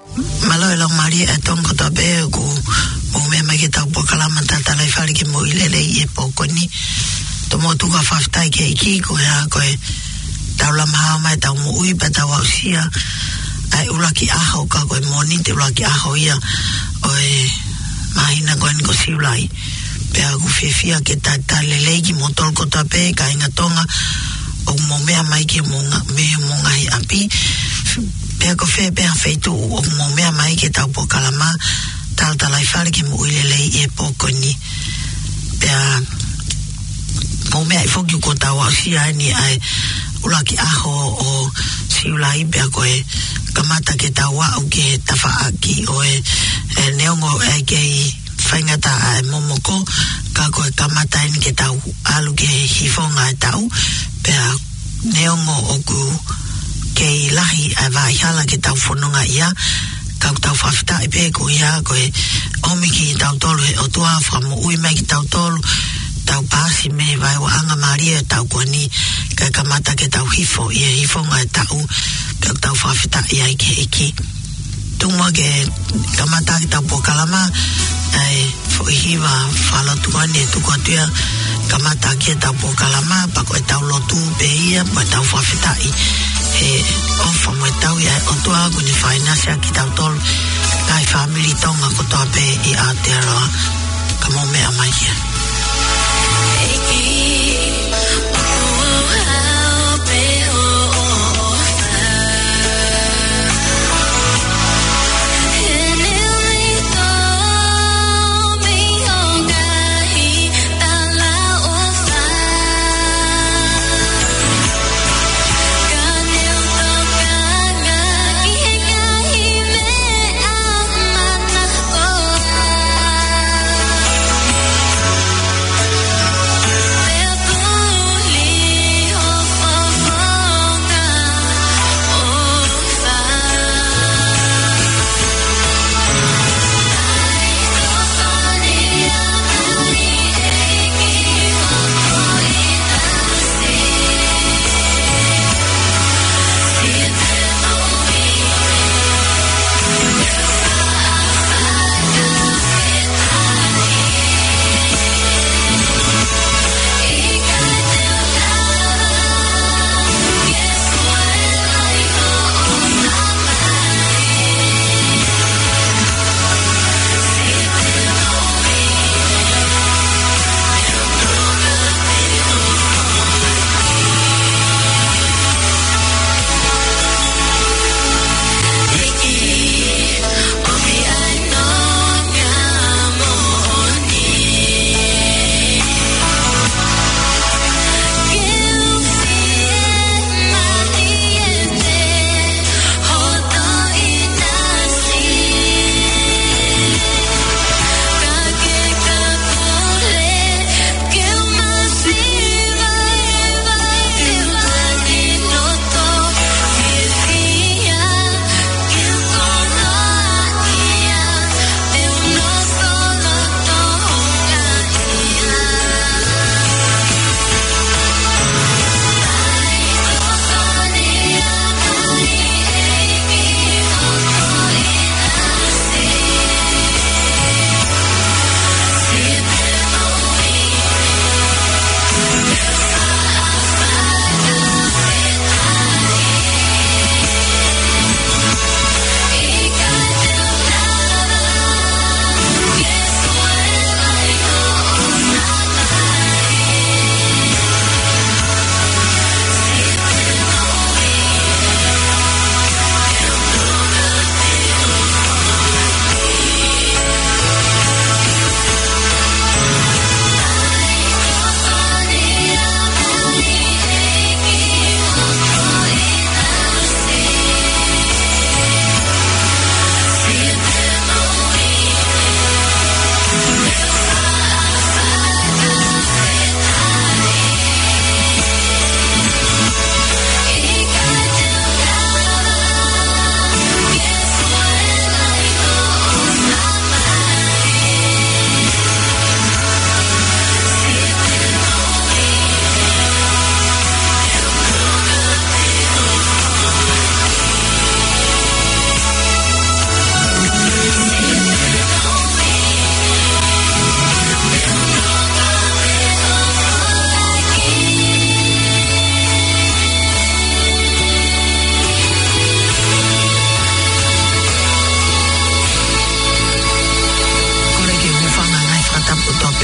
Malo la mari e tonga ta be ko o me mai ke tau pokala manta tala fali ke mo ilele I e pokoni to mo tu ka faftai ke ki ko ya ko e tau la maha mai tau mo ui pa tau ausia ai ulaki aho ka ko e moni te ulaki aho ia o e mahina ko en ko siulai pe agu fefia ke ta lele ki mo tol ko ta pe ka inga tonga o mo mea mai ke mo ngai api pe ko fe pe feito o mo mea mai ke tau pokalama tal talai fale ke mo ilele e pokoni pe mo mea foki ko tau ausia ni ai ulaki aho o siulai pe ko e kamata ke tawa o ke tafaaki o e neongo e ke whaingata a momoko ka koe kamata ni ke tau alu ke hifonga e tau pe neongo o ku ke lahi a vaihala ke tau whanonga ia kau tau whawhita e pe ko ia koe omiki tau tolu he o tua whamo ui mai ki tau tolu tau pasi me vai wa anga maria tau ko ni ka kamata ke tau hifo ia hifonga e tau pe tau whawhita ia ke iki tungwa ke kamata ke tau pokalama ai fohiwa fala tuane tukwa tua kamata ke tau pokalama pa ko tau lotu pe ia pa tau whawhita I he ofa mo tau ia o tua ko ni whainasia ki tau tolu kai family tonga ko toa pe I Aotearoa kamo mea mai ia Bye.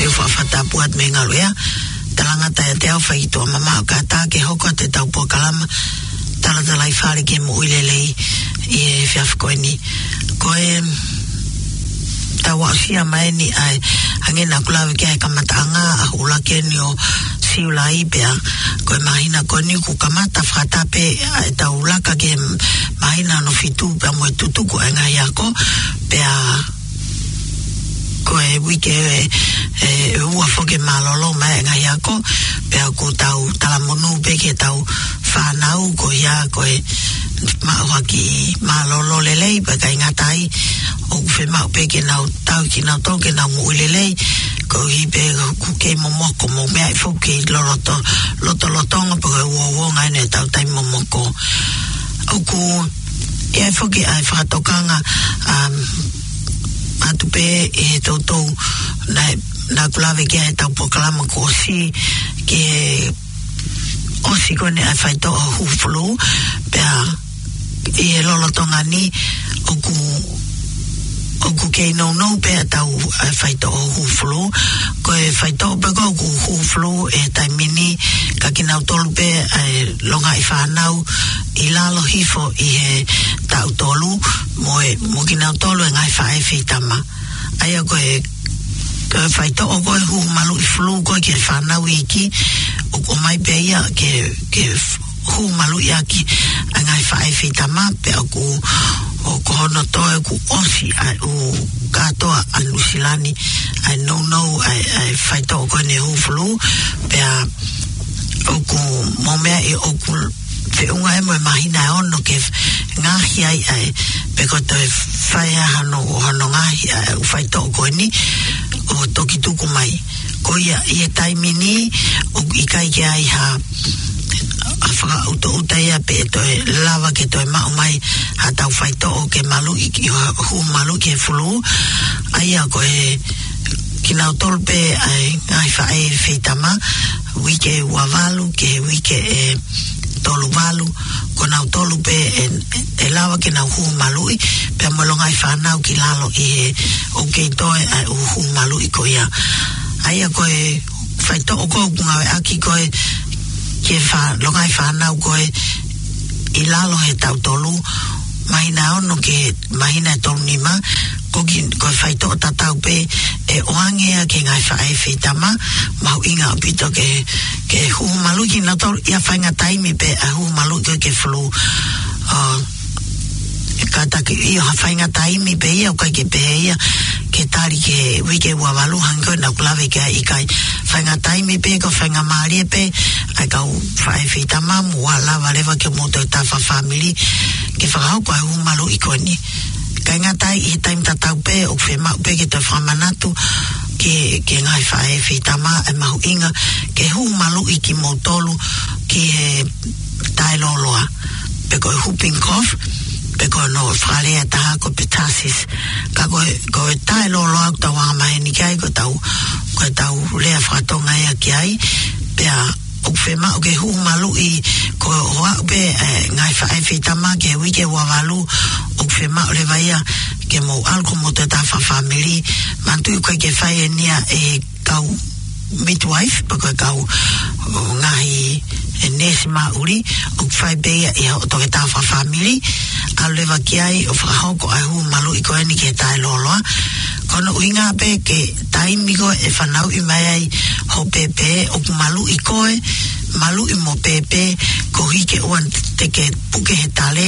whawhata puat me ngaloea talangata e te au whaito mama o kata ke hoko te tau pokalama tala talai whare ke mo uilelei i e whiawhikoeni koe tau ausia mai ni ai hangena kulawe ke ai kamataanga a hula ke ni o siulai pea koe mahina koni ku kamata whatape ai tau laka ke mahina no fitu pea moe tutuku e ngai ako pea koe wike ua whoke malolo mai ngai ako pea ku tau talamonu peke tau whanau ko ia koe mauhaki malolo lelei pa kai ngatai o fe mau peke nau tau ki nau toke nau mu lelei ko hipe ku ke momoko mo mea foke lotonga pa koe ua ngai ne tau tai momoko o ku e foke ai whakatokanga atupe e tautou na kulawe ke ai tau pokalama ko si ke osi kone ai whaito o hufulu pea e lolotonga ni oku kei no pea tau ai whaito o hufulu ko e whaito pe ko ku hufulu e taimini ka kinau tolu pe longa i whanau i lalo hifo i he tau tolu mo kinau tolu e ngai whae whitama aia ko e whaito o koe hu malu i flu koe ke whanau iki o mai pe ia ke hu malu i aki a ngai whae whitama pe o kohono toe ku osi o katoa a nusilani ai no ai whaito o koe ne hu flu pe o ku momea e o ku whiunga e moe mahina e ono ke ngahi ai pe ko toi whaia hano ngahi ai u whaito o koe ni o toki tuku mai ko ia i e taimini o i kai ke ai ha a whaka uta pe toi lava ke toi mau mai ha tau whaito o ke malu i hu malu ke fulu ai a ko e kinau tolpe ai ngai whae whitama wike wavalu ke wike e tolu valu ko nau tolu pe e lava ke nau hu malui pe molonga i whanau ki lalo i o kei toe ai u hu malui ko ia aia koe whaito o ko kungawe aki koe ke longa i whanau koe i lalo he tau tolu mahina ono ke mahina e tolu nima koe whaito o tatau pe e oangea ke ngai whae whitama mau inga o pito ke hu malu ki na tolu ia whainga taimi pe a hu malu ke flu kata ke ia whainga taimi pe ia o kai ke pe ia ke tari ke wike ua walu hanko na kulawe ke i kai whainga taimi pe ko whainga maari pe ai kau whae whitama mua lava lewa ke moto e tafa family ke whakau koe hu malu i koni kai ngatai i taim tatau pe o whema pe ke te whamanatu ke ngai whae whitama e mahu inga ke hu malu i ki motolu ki he tailoloa pe koe whooping cough pe koe no whalea taha ko petasis ka koe tailoloa ta wangamahe ki ai koe tau lea whakatonga ea ki ai pe a o whema o ke hu malu i ko hoa pe ngai whae whitama ke wike wawalu o whema o le vaia ke mo alko mo te tafa family mantu i koe ke whae nia e kau midwife pa koe kau ngahi e nesi mauri o whae beia i o toke tafa family a lewa ki ai o whakahoko ai hu malu i koe ni ke tae loloa kono uinga pe ke taimi koe e whanau i mai ai ho pepe o malu i koe malu i mo pepe ko hike uan te ke puke he tale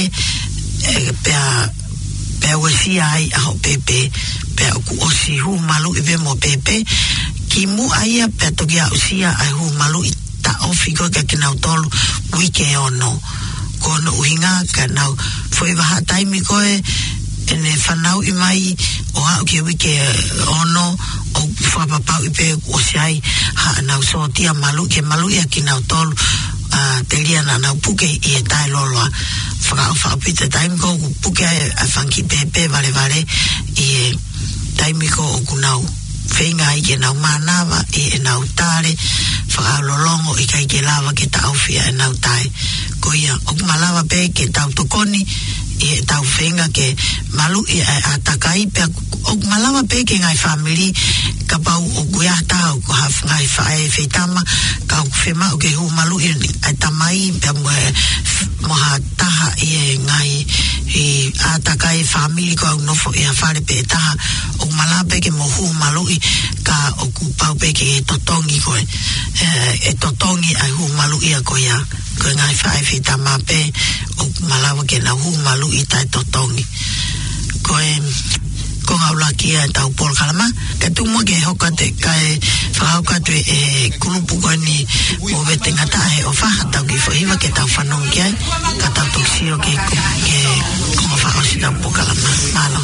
pea wesia ai a ho pepe pea ku osi hu malu i ve mo pepe ki mu aia pea toki a usia ai hu malu i ta ofi koe ka kinau tolu wike ono kono uinga ka nau foi waha taimi koe ene whanau i mai o hao ke wike ono o whapapau i pe o siai ha nau sotia malu ke malu ia ki nau tolu te lia na nau puke i e tae loloa whakapita taimi ko puke a whanki pepe vale i e taimi ko o kunau whenga i ke nau manawa i e nau tare whakalolongo i kai ke lava ke ta aufia e nau tae ko ia o kumalawa pe ke tau tokoni e tau whenga ke malu i atakai pe o malawa pe ke ngai family ka pau o kuia tau ko haf ngai fae feitama ka fema o ke hu malu i tamai pe mo ha taha i ngai i atakai family ko no fo e fare pe taha o malawa pe ke mo hu malu i ka o ku pau pe ke totongi ko e totongi ai hu malu i ko ya ko ngai fae feitama pe o malawa ke na hu malu i tai totongi ko ko aula kia tau por kalama ke tu mo ke hokate kai whakauka tu kulupu koni mo vete ngata he o whaha tau ki whahiwa ke tau whanong kia ka tau toksio ke kuma whaosi tau por kalama malo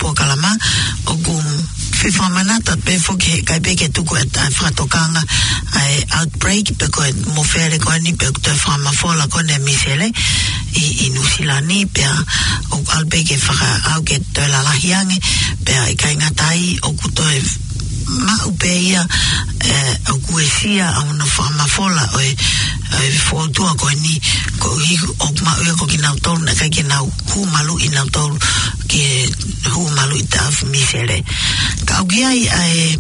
Pokalama o ku fifa manata pe foke kai pe ke tuku eta fratokanga ai outbreak pe ko mo fere ko ni pe te fama fola ko ne misele I nusilani pe o albe ke fa au ke te la lahiange pe ai kai ngatai o ku to ma upeia o kuesia a una fama fola o fotua ko ni ko hi o ma ko kina tol na kai kina hu malu ina tol ke hu malu taf misele ka ai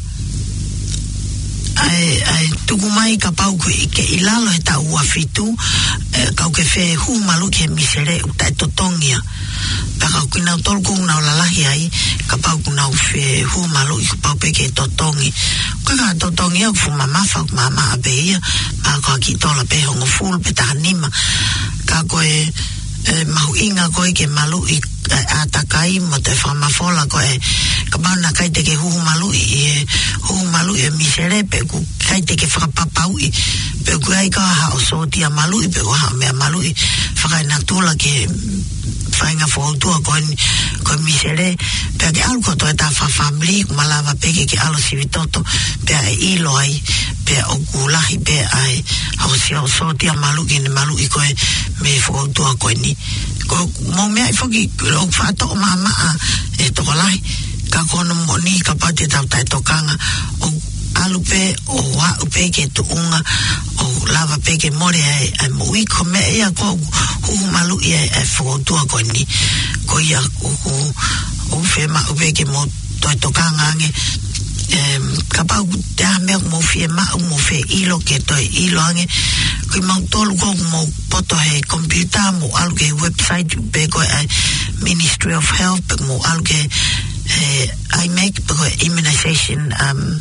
tukumai ka pau ke ilalo eta ua fitu ka ke fe hu malu ke misele uta totongia ka kina tol ko na la lahi ai ka pau kuna fe hu malu ka pau pe ke totongi ka totongi o fu mama fa mama abeia ka ki tola pe hongo full pe tanima ka ko mau inga ko ke malu atakai mo te fama fola ko ka bana kai te ke hu malu e misere pe ku kai te ke fa papau pe ku ai ka ha so ti malu pe ku ha me malu fa na tola ke fainga foto ko misere pe ke algo to eta fa family malava pe ke alo sivitoto pe ilo ai pe okulahi pe ai ho so ti malu ke malu ko me foto ko ni ko mo me ai foki o fato mama to lai ka kono moni ka pate ta tokanga o alupe o wa upe ke tu unga o lava pe ke more ai mo I come ia ko hu malu ia foto ko ni ko ia o fema upe ke mo tokanga nge kapau te me mo fiema mo fe ilo ke to ilo nge ko mo tolu ko mo poto he computer mo alge website be ko Ministry of Health mo alge I make immunization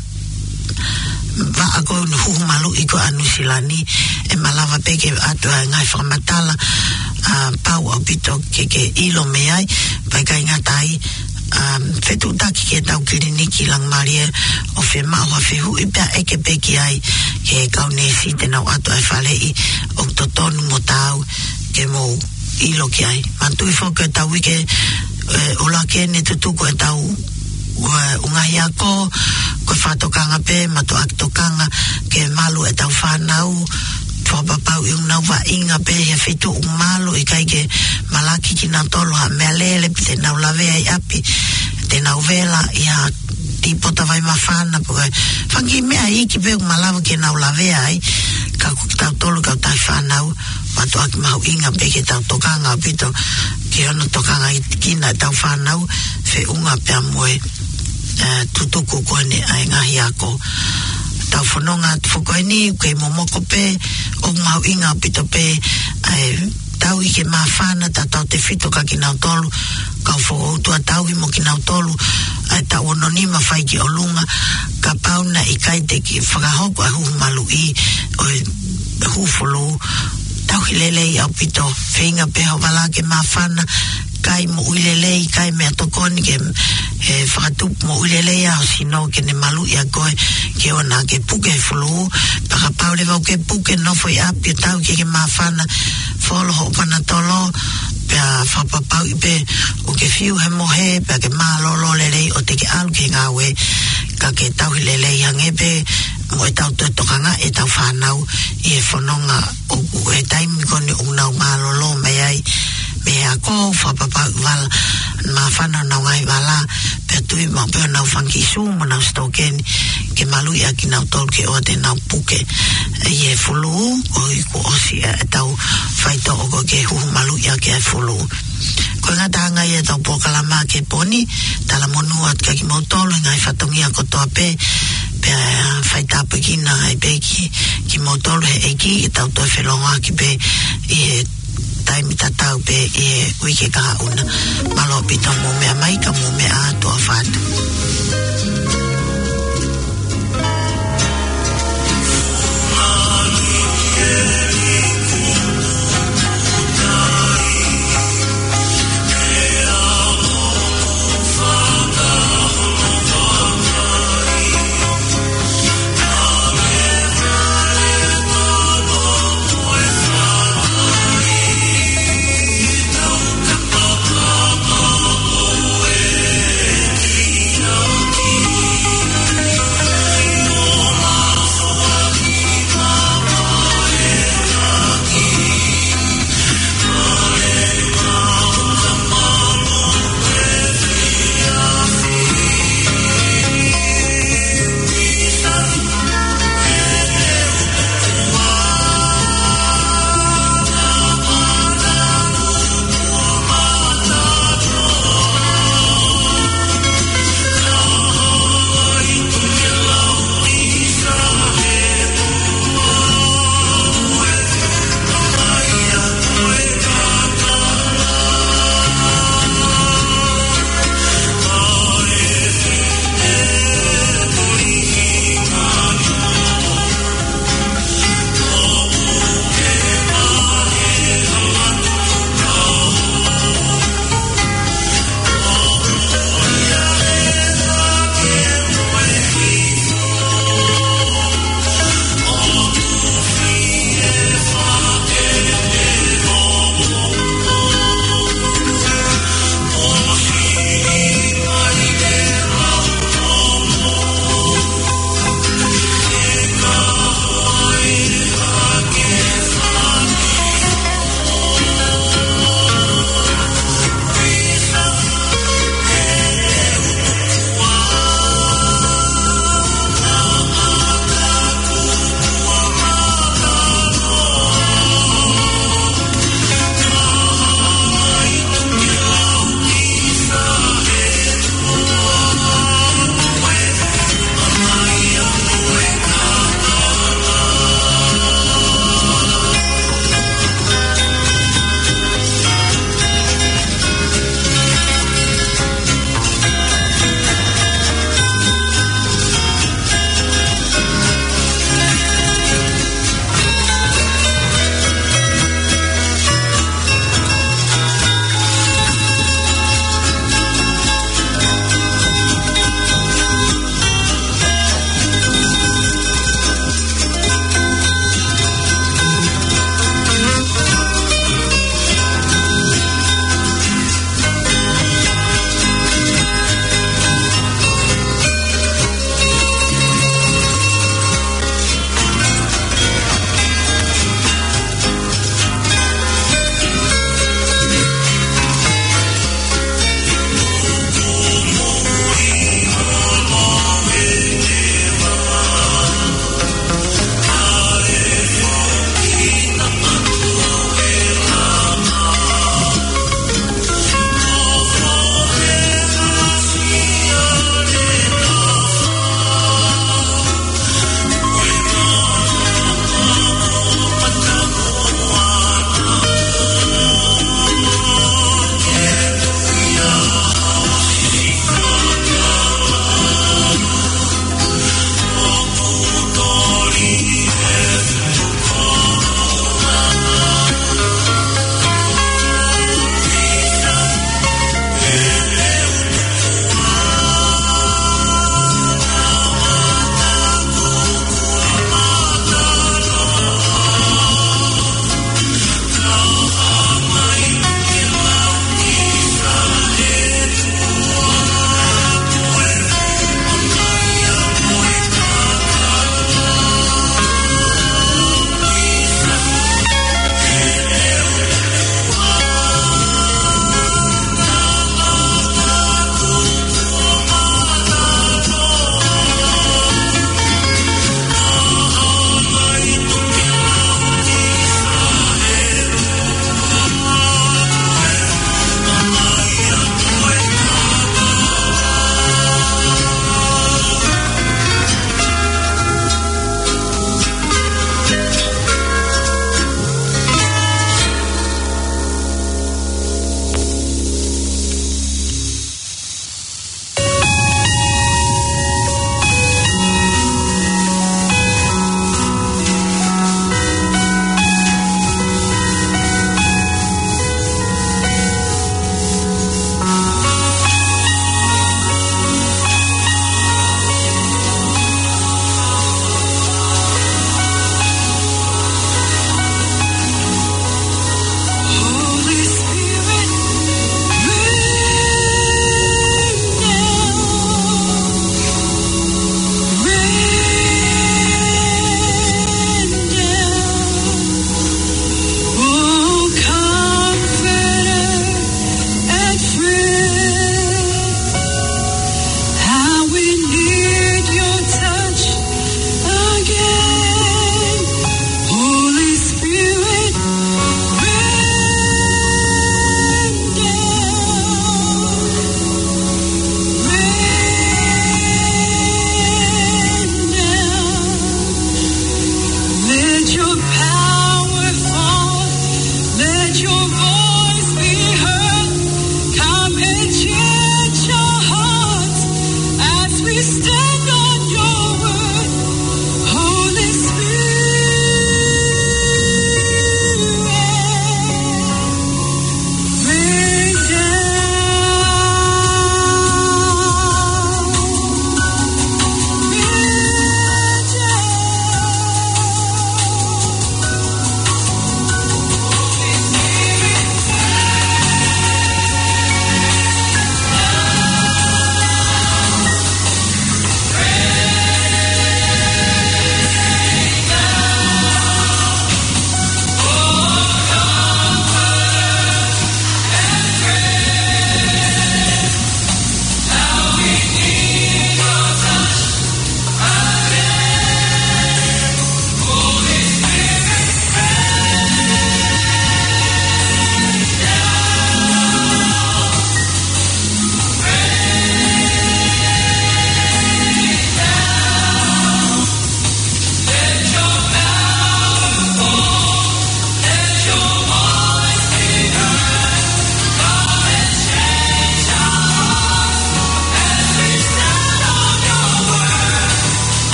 va a go no hu malu iko anusilani malava pe ke atu ngai famatala pau opito ke ilo me ai pa kai ngatai fetu taki ke tau kliniki lang maria o fe ma o fe hu ipa eke peki ai ke kaunesi te nau ato e falei o totonu mo tau ke mo ilo ki ai mantui foke tau ike o la ke ne tutuko e tau ungahi ako ko whatokanga pe mato aktokanga ke malu e tau whanau whapapau I unau wa inga pe he whitu umalu I kai ke malaki ki nau tolo ha mea lele te nau lawea I api te nau vela I ha tipota vai mawhana whangi mea iki pe umalawa ke nau lawea ai ka tau tolo kau tai whanau mato aki mahu inga pe ke tau tokanga pito ke ono tokanga I kina tau whanau fe unga pe amoe tutuku kone ai ngahi ako tau whanonga whukoe ni kei momoko pe o mau inga pito pe tau I ke mawhana ta tau te whito ka kinau tolu kau whakoutua tau I mo kinau tolu tau ono ni mawhai ki o lunga ka pauna I kai te ki whakahoko a huhu malu I o hufolo tau hilelei au pito whinga pe ho wala ke mawhana kai mo uilelei kai mea tokoni ke whakatup mo uilelei au sino ke ne malu ia koe ke ona ke puke fulu paka paule vau ke puke nofo I api tau ke mawhana folo ho pana tolo pea whapapau I pe o ke fiu he mohe pea ke malolo lelei o te ke alu ke ngawe ka ke tau hilelei hangepe mo e tau tokanga e tau whanau I e whanonga o e taimi kone unau malolo mai ai me ako whapapau wala ma whanau nau ngai wala pe tui ma pe nau whanki su mo nau stokeni ke malu I aki nau tol ke o te nau puke I e fulu o I ko osi e tau whaito o ko ke huhu malu I aki e fulu ko ngata ngai e tau pokalama ke poni tala monu at kaki mautolo ngai whatongi ako toa pe pe whaita pekina ai pe ki mautolo he eki I tau toi whelonga ki pe I taimi tatau pe e uike kaha una malo pita mo mea mai ka mo mea